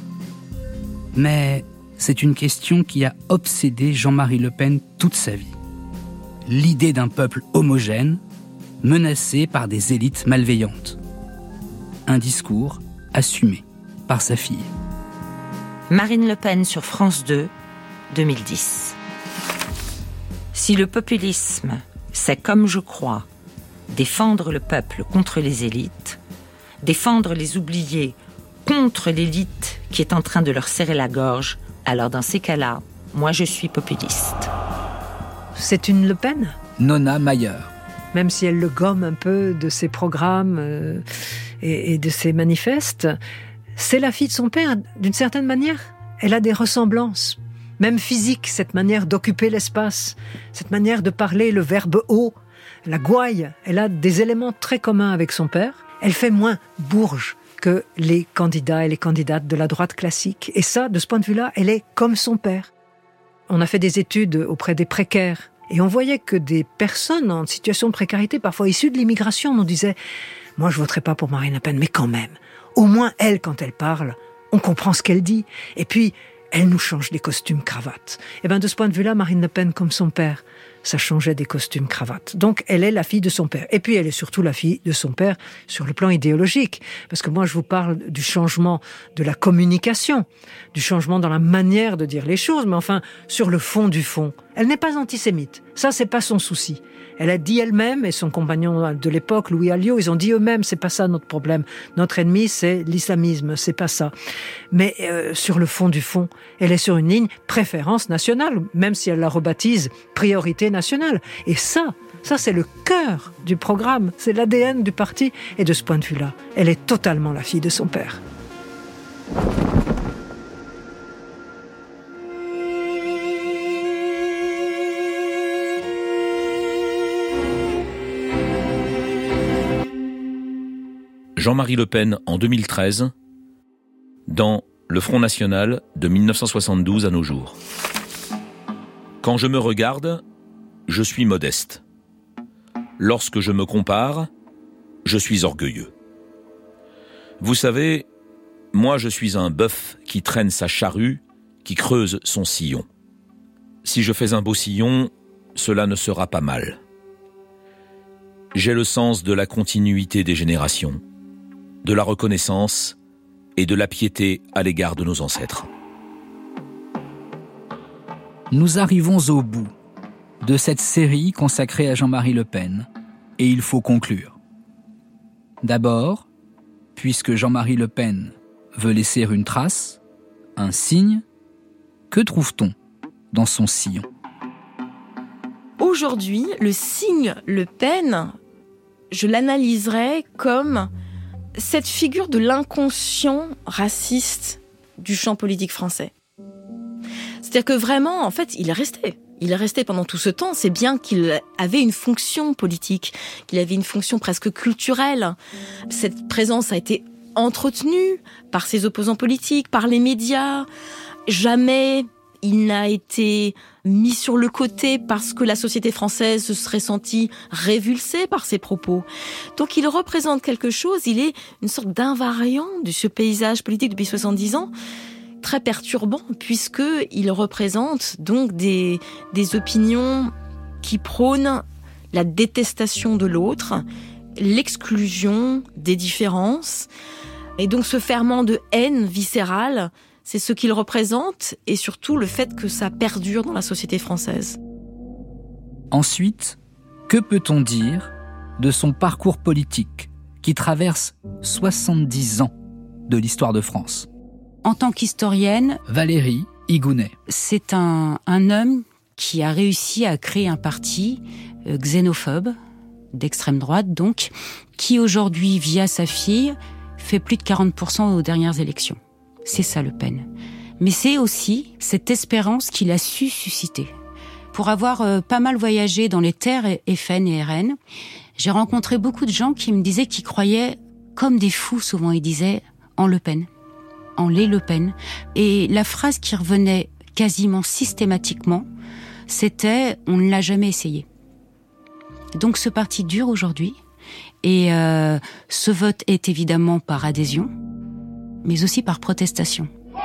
Mais c'est une question qui a obsédé Jean-Marie Le Pen toute sa vie. L'idée d'un peuple homogène, menacé par des élites malveillantes. Un discours assumé par sa fille. Marine Le Pen sur France 2, 2010. Si le populisme, c'est comme je crois, défendre le peuple contre les élites, défendre les oubliés contre l'élite qui est en train de leur serrer la gorge, alors dans ces cas-là, moi je suis populiste. C'est une Le Pen ? Nona Mayer. Même si elle le gomme un peu de ses programmes et de ses manifestes, c'est la fille de son père, d'une certaine manière. Elle a des ressemblances, même physiques, cette manière d'occuper l'espace, cette manière de parler le verbe haut, la gouaille. Elle a des éléments très communs avec son père. Elle fait moins bourge que les candidats et les candidates de la droite classique. Et ça, de ce point de vue-là, elle est comme son père. On a fait des études auprès des précaires et on voyait que des personnes en situation de précarité, parfois issues de l'immigration, nous disaient « Moi, je voterai pas pour Marine Le Pen, mais quand même, au moins elle, quand elle parle, on comprend ce qu'elle dit. Et puis, elle nous change des costumes cravates. » Et bien, de ce point de vue-là, Marine Le Pen, comme son père, ça changeait des costumes cravates. Donc, elle est la fille de son père. Et puis, elle est surtout la fille de son père sur le plan idéologique. Parce que moi, je vous parle du changement de la communication, du changement dans la manière de dire les choses, mais enfin, sur le fond du fond. Elle n'est pas antisémite. Ça, c'est pas son souci. Elle a dit elle-même, et son compagnon de l'époque, Louis Alliot, ils ont dit eux-mêmes, c'est pas ça notre problème. Notre ennemi, c'est l'islamisme, c'est pas ça. Mais sur le fond du fond, elle est sur une ligne préférence nationale, même si elle la rebaptise priorité nationale. Et ça c'est le cœur du programme, c'est l'ADN du parti. Et de ce point de vue-là, elle est totalement la fille de son père. Jean-Marie Le Pen en 2013 dans le Front National de 1972 à nos jours. Quand je me regarde, je suis modeste. Lorsque je me compare, je suis orgueilleux. Vous savez, moi je suis un bœuf qui traîne sa charrue, qui creuse son sillon. Si je fais un beau sillon, cela ne sera pas mal. J'ai le sens de la continuité des générations, de la reconnaissance et de la piété à l'égard de nos ancêtres. Nous arrivons au bout de cette série consacrée à Jean-Marie Le Pen, et il faut conclure. D'abord, puisque Jean-Marie Le Pen veut laisser une trace, un signe, que trouve-t-on dans son sillon? Aujourd'hui, le signe Le Pen, je l'analyserais comme cette figure de l'inconscient raciste du champ politique français. C'est-à-dire que vraiment, en fait, il est resté. Il est resté pendant tout ce temps. C'est bien qu'il avait une fonction politique, qu'il avait une fonction presque culturelle. Cette présence a été entretenue par ses opposants politiques, par les médias. Jamais il n'a été mis sur le côté parce que la société française se serait sentie révulsée par ses propos. Donc il représente quelque chose, il est une sorte d'invariant de ce paysage politique depuis 70 ans, très perturbant, puisqu'il représente donc des opinions qui prônent la détestation de l'autre, l'exclusion des différences, et donc ce ferment de haine viscérale, c'est ce qu'il représente, et surtout le fait que ça perdure dans la société française. Ensuite, que peut-on dire de son parcours politique qui traverse 70 ans de l'histoire de France? En tant qu'historienne, Valérie Higounet. C'est un homme qui a réussi à créer un parti xénophobe, d'extrême droite donc, qui aujourd'hui, via sa fille, fait plus de 40% aux dernières élections. C'est ça, Le Pen. Mais c'est aussi cette espérance qu'il a su susciter. Pour avoir pas mal voyagé dans les terres FN et RN, j'ai rencontré beaucoup de gens qui me disaient qu'ils croyaient, comme des fous souvent, ils disaient, en Le Pen, en les Le Pen. Et la phrase qui revenait quasiment systématiquement, c'était « on ne l'a jamais essayé ». Donc ce parti dure aujourd'hui, et ce vote est évidemment par adhésion, mais aussi par protestation.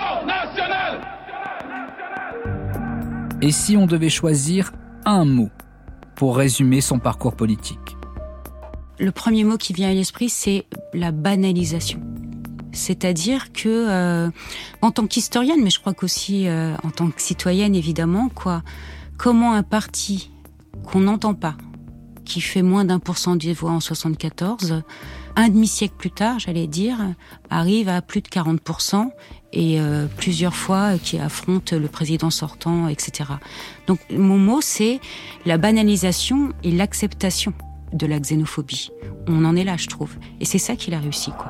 Et si on devait choisir un mot pour résumer son parcours politique? Le premier mot qui vient à l'esprit, c'est la banalisation. C'est-à-dire que, en tant qu'historienne, mais je crois qu'aussi en tant que citoyenne, évidemment, comment un parti qu'on n'entend pas, qui fait moins d'1% des voix en 74, un demi-siècle plus tard, j'allais dire, arrive à plus de 40% et plusieurs fois qui affronte le président sortant, etc. Donc mon mot, c'est la banalisation et l'acceptation de la xénophobie. On en est là, je trouve. Et c'est ça qu'il a réussi, quoi.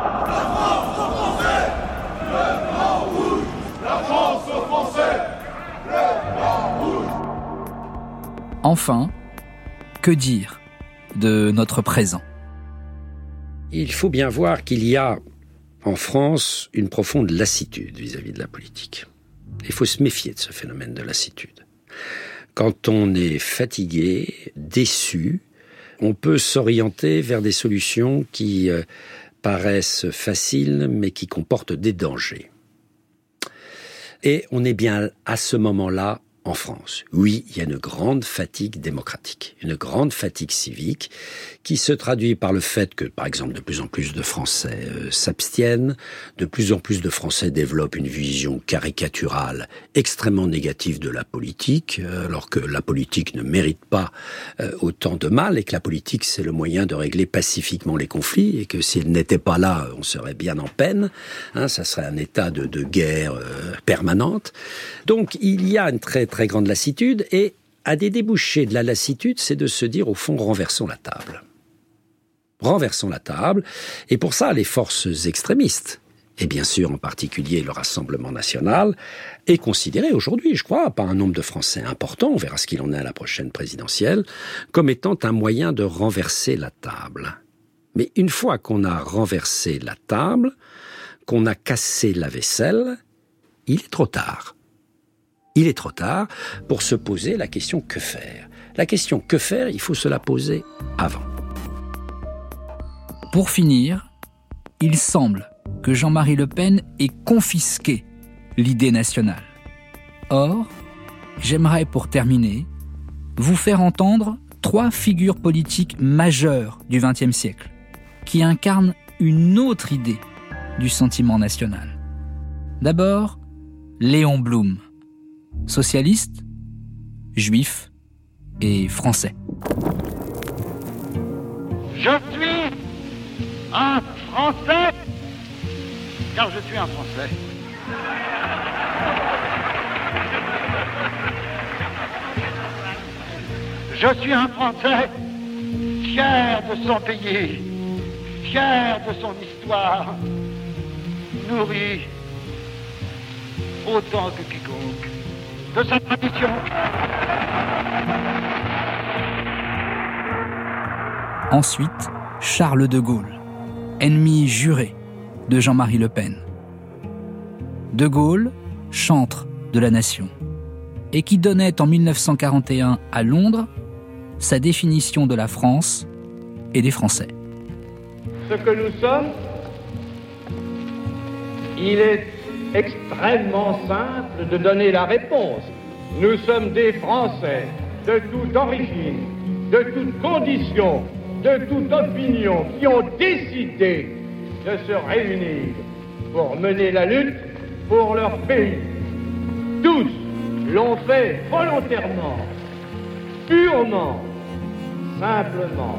Enfin, que dire de notre présent? Il faut bien voir qu'il y a en France une profonde lassitude vis-à-vis de la politique. Il faut se méfier de ce phénomène de lassitude. Quand on est fatigué, déçu, on peut s'orienter vers des solutions qui paraissent faciles mais qui comportent des dangers. Et on est bien à ce moment-là en France. Oui, il y a une grande fatigue démocratique, une grande fatigue civique qui se traduit par le fait que, par exemple, de plus en plus de Français s'abstiennent, de plus en plus de Français développent une vision caricaturale extrêmement négative de la politique, alors que la politique ne mérite pas autant de mal et que la politique, c'est le moyen de régler pacifiquement les conflits et que s'il n'était pas là, on serait bien en peine. Ça serait un état de guerre permanente. Donc, il y a une très grande lassitude, et à des débouchés de la lassitude, c'est de se dire, au fond, renversons la table. Renversons la table, et pour ça, les forces extrémistes, et bien sûr, en particulier le Rassemblement national, est considéré aujourd'hui, je crois, par un nombre de Français important, on verra ce qu'il en est à la prochaine présidentielle, comme étant un moyen de renverser la table. Mais une fois qu'on a renversé la table, qu'on a cassé la vaisselle, il est trop tard. Il est trop tard pour se poser la question que faire. La question que faire, il faut se la poser avant. Pour finir, il semble que Jean-Marie Le Pen ait confisqué l'idée nationale. Or, j'aimerais pour terminer vous faire entendre 3 figures politiques majeures du XXe siècle qui incarnent une autre idée du sentiment national. D'abord, Léon Blum, socialiste, juif et français. Je suis un Français, car je suis un Français. Je suis un Français, fier de son pays, fier de son histoire, nourri autant que quiconque de sa tradition. Ensuite, Charles de Gaulle, ennemi juré de Jean-Marie Le Pen. De Gaulle, chantre de la nation, et qui donnait en 1941 à Londres sa définition de la France et des Français. Ce que nous sommes, il est extrêmement simple de donner la réponse. Nous sommes des Français de toute origine, de toute condition, de toute opinion, qui ont décidé de se réunir pour mener la lutte pour leur pays. Tous l'ont fait volontairement, purement, simplement.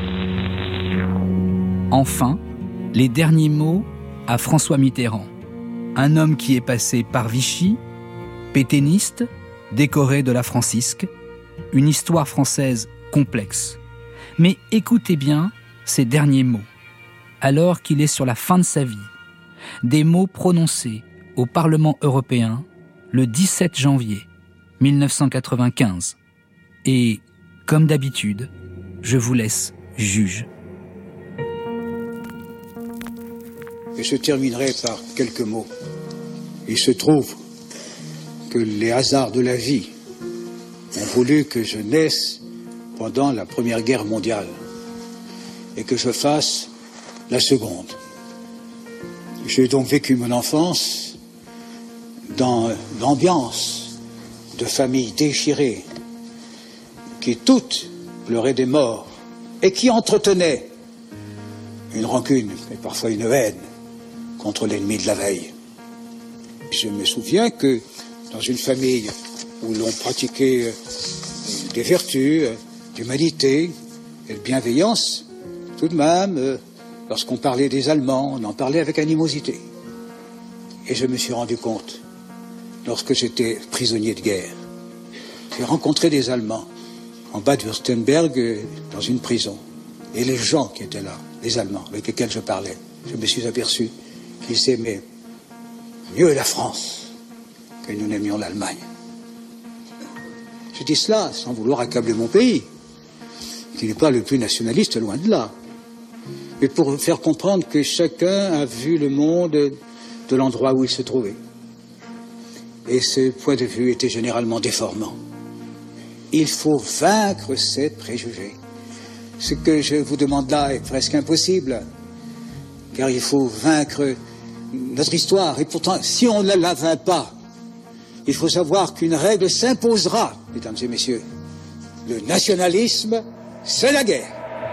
Enfin, les derniers mots à François Mitterrand, un homme qui est passé par Vichy, pétainiste, décoré de la Francisque, une histoire française complexe. Mais écoutez bien ces derniers mots, alors qu'il est sur la fin de sa vie, des mots prononcés au Parlement européen le 17 janvier 1995. Et, comme d'habitude, je vous laisse juge. Et je terminerai par quelques mots. Il se trouve que les hasards de la vie ont voulu que je naisse pendant la Première Guerre mondiale et que je fasse la Seconde. J'ai donc vécu mon enfance dans l'ambiance de familles déchirées qui toutes pleuraient des morts et qui entretenaient une rancune et parfois une haine contre l'ennemi de la veille. Je me souviens que dans une famille où l'on pratiquait des vertus, d'humanité et de bienveillance, tout de même, lorsqu'on parlait des Allemands, on en parlait avec animosité. Et je me suis rendu compte, lorsque j'étais prisonnier de guerre, j'ai rencontré des Allemands en Bade-Württemberg, dans une prison. Et les gens qui étaient là, les Allemands avec lesquels je parlais, je me suis aperçu qu'ils aimaient mieux la France que nous n'aimions l'Allemagne. Je dis cela sans vouloir accabler mon pays, qui n'est pas le plus nationaliste, loin de là, mais pour faire comprendre que chacun a vu le monde de l'endroit où il se trouvait. Et ce point de vue était généralement déformant. Il faut vaincre ces préjugés. Ce que je vous demande là est presque impossible, car il faut vaincre notre histoire. Et pourtant, si on ne la vainc pas, il faut savoir qu'une règle s'imposera, mesdames et messieurs. Le nationalisme, c'est la guerre.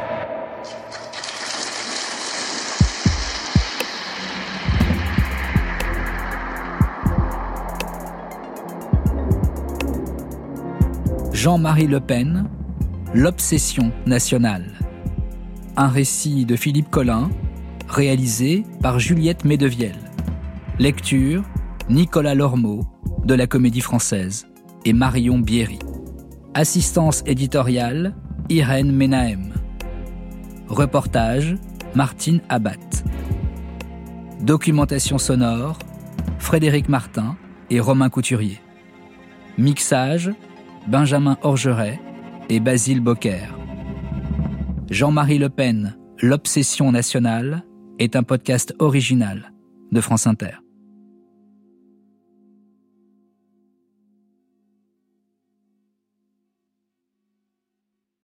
Jean-Marie Le Pen, l'obsession nationale. Un récit de Philippe Collin, réalisé par Juliette Medevielle. Lecture, Nicolas Lormeau, de la Comédie Française, et Marion Bierry. Assistance éditoriale, Irène Menahem. Reportage, Martine Abbat. Documentation sonore, Frédéric Martin et Romain Couturier. Mixage, Benjamin Orgeret et Basile Bocquer. Jean-Marie Le Pen L'Obsession nationale est un podcast original de France Inter.